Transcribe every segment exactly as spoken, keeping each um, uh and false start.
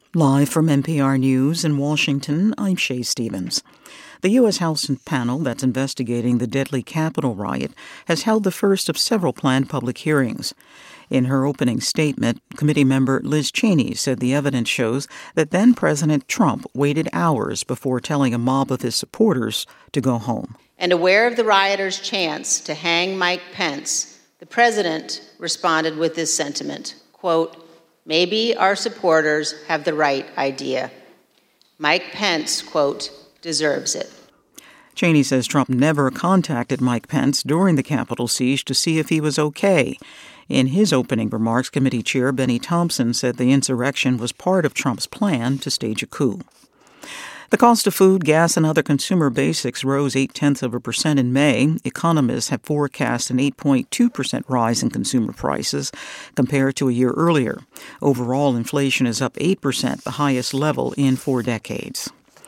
Live from N P R News in Washington, I'm Shay Stevens. The U S. House panel that's investigating the deadly Capitol riot has held the first of several planned public hearings. In her opening statement, committee member Liz Cheney said the evidence shows that then-President Trump waited hours before telling a mob of his supporters to go home. And aware of the rioters' chance to hang Mike Pence, the president responded with this sentiment, quote, "Maybe our supporters have the right idea. Mike Pence, quote, deserves it." Cheney says Trump never contacted Mike Pence during the Capitol siege to see if he was okay. In his opening remarks, committee chair Benny Thompson said the insurrection was part of Trump's plan to stage a coup. The cost of food, gas, and other consumer basics rose eight-tenths of a percent in May. Economists have forecast an eight point two percent rise in consumer prices compared to a year earlier. Overall, inflation is up eight percent, the highest level in four decades.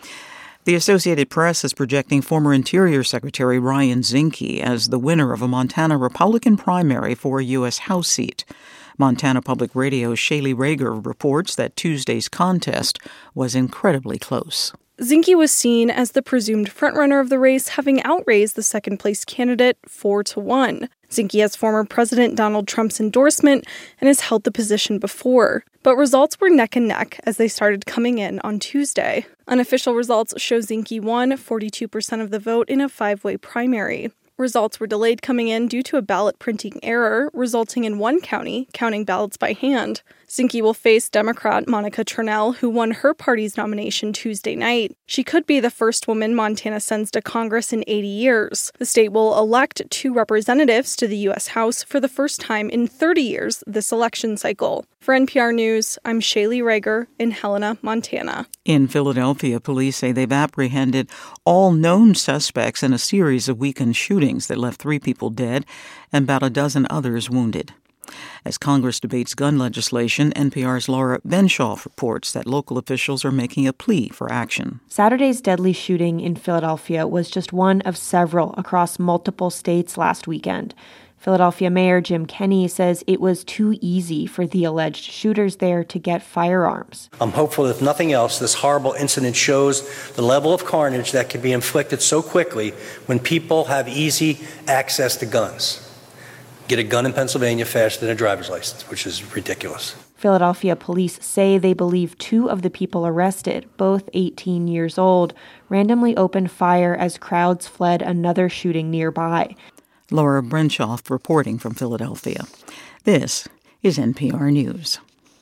The Associated Press is projecting former Interior Secretary Ryan Zinke as the winner of a Montana Republican primary for a U S. House seat. Montana Public Radio's Shaylee Rager reports that Tuesday's contest was incredibly close. Zinke was seen as the presumed frontrunner of the race, having outraised the second-place candidate four to one. Zinke has former President Donald Trump's endorsement and has held the position before. But results were neck and neck as they started coming in on Tuesday. Unofficial results show Zinke won forty-two percent of the vote in a five-way primary. Results were delayed coming in due to a ballot printing error, resulting in one county counting ballots by hand. Zinke will face Democrat Monica Tranel, who won her party's nomination Tuesday night. She could be the first woman Montana sends to Congress in eighty years. The state will elect two representatives to the U S. House for the first time in thirty years this election cycle. For N P R News, I'm Shaylee Rager in Helena, Montana. In Philadelphia, police say they've apprehended all known suspects in a series of weekend shootings that left three people dead and about a dozen others wounded. As Congress debates gun legislation, N P R's Laura Benshoff reports that local officials are making a plea for action. Saturday's deadly shooting in Philadelphia was just one of several across multiple states last weekend. Philadelphia Mayor Jim Kenney says it was too easy for the alleged shooters there to get firearms. I'm hopeful that if nothing else, this horrible incident shows the level of carnage that can be inflicted so quickly when people have easy access to guns. Get a gun in Pennsylvania faster than a driver's license, which is ridiculous. Philadelphia police say they believe two of the people arrested, both eighteen years old, randomly opened fire as crowds fled another shooting nearby. Laura Benshoff reporting from Philadelphia. This is N P R News.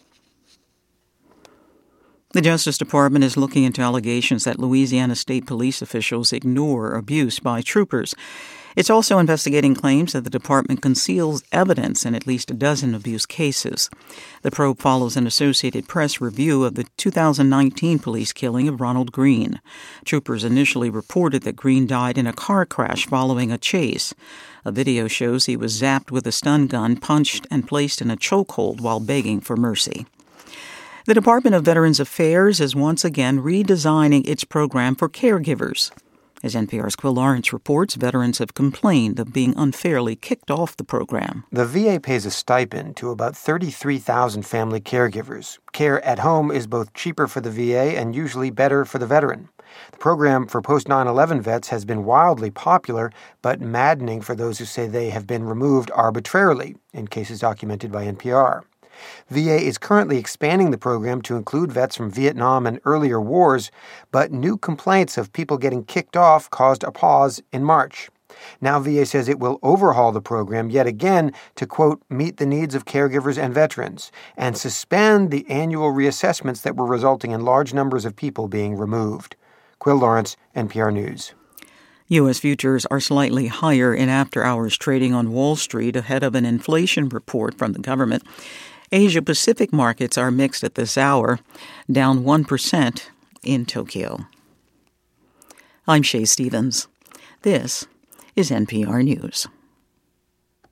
The Justice Department is looking into allegations that Louisiana state police officials ignore abuse by troopers. It's also investigating claims that the department conceals evidence in at least a dozen abuse cases. The probe follows an Associated Press review of the two thousand nineteen police killing of Ronald Green. Troopers initially reported that Green died in a car crash following a chase. A video shows he was zapped with a stun gun, punched, and placed in a chokehold while begging for mercy. The Department of Veterans Affairs is once again redesigning its program for caregivers. As N P R's Quill Lawrence reports, veterans have complained of being unfairly kicked off the program. The V A pays a stipend to about thirty-three thousand family caregivers. Care at home is both cheaper for the V A and usually better for the veteran. The program for post nine eleven vets has been wildly popular, but maddening for those who say they have been removed arbitrarily, in cases documented by N P R. V A is currently expanding the program to include vets from Vietnam and earlier wars, but new complaints of people getting kicked off caused a pause in March. Now V A says it will overhaul the program yet again to, quote, meet the needs of caregivers and veterans, and suspend the annual reassessments that were resulting in large numbers of people being removed. Quill Lawrence, N P R News. U S futures are slightly higher in after-hours trading on Wall Street ahead of an inflation report from the government. Asia-Pacific markets are mixed at this hour, down one percent in Tokyo. I'm Shay Stevens. This is N P R News.